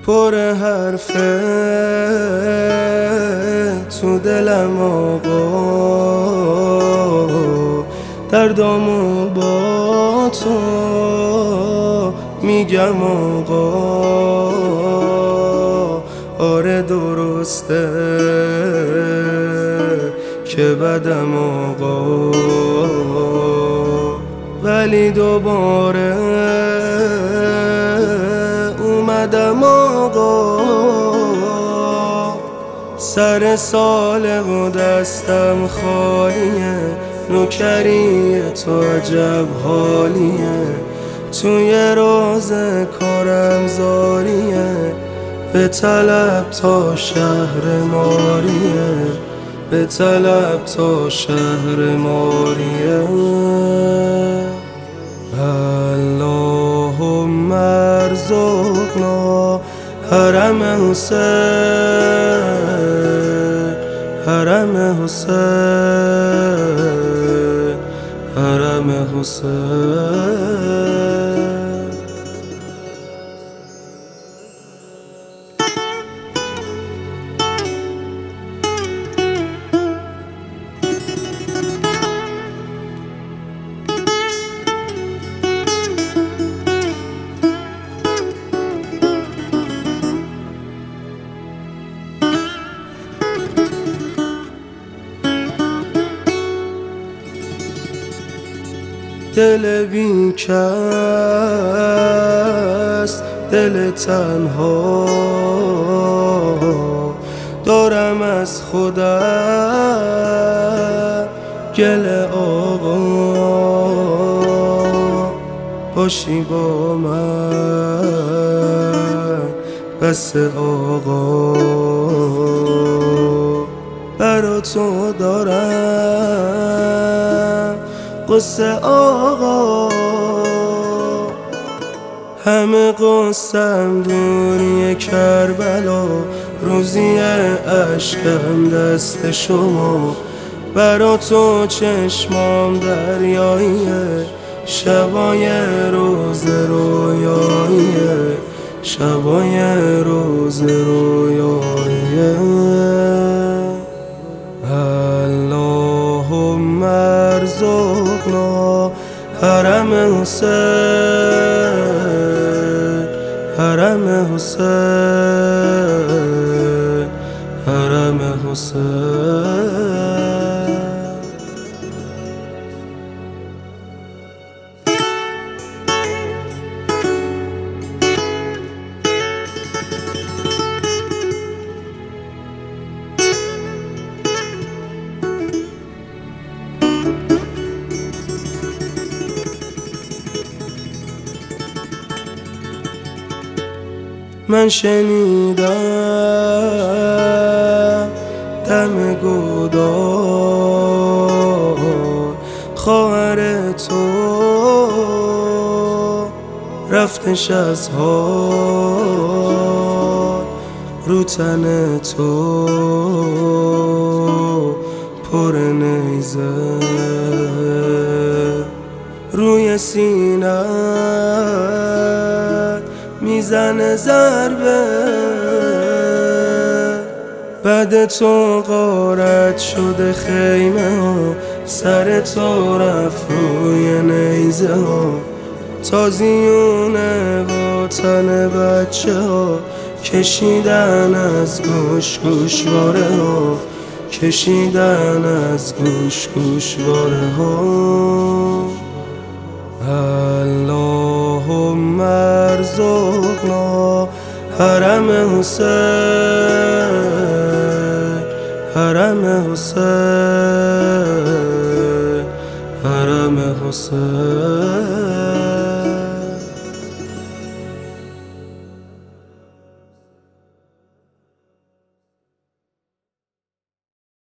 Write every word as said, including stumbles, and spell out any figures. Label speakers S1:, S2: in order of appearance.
S1: پر حرفه تو دلم آقا، دردامو با تو میگم آقا. آره درسته که بدم آقا، ولی دوباره اومدم آقا. سر ساله و دستم خالیه، نوکری تو عجب حالیه. توی روز کارم زاریه، به طلب تا شهر ماریه، به طلب تا شهر ماریه. اللهم ارزقنا حرم حسین، حرم حسین، حرم حسین. دل بی کس، دل تنها، دارم از خودم گله آقا. باشی با من بس آقا، برا تو دارم قصه آقا. همه قصم دوری کربلا، روزی عشقم دست شما. برا تو چشمام دریاییه، شبای روز رویاییه، شبای روز رویاییه. اللهم ارزقنا حرم حسین، حرم حسین، حرم حسین. من شنیدم دم گودار، خواهر تو رفتش از حال. رو تن تو پر نیزه، روی سینه میزنه ضربه. بعد تو غارت شده خیمه ها، سر تو رفت روی نیزه ها. تازیون وطن بچه ها کشیدن از گوش گوشواره ها، کشیدن از گوش گوشواره ها. اللهم ارزقنا حرم حسین، حرم حسین، حرم حسین.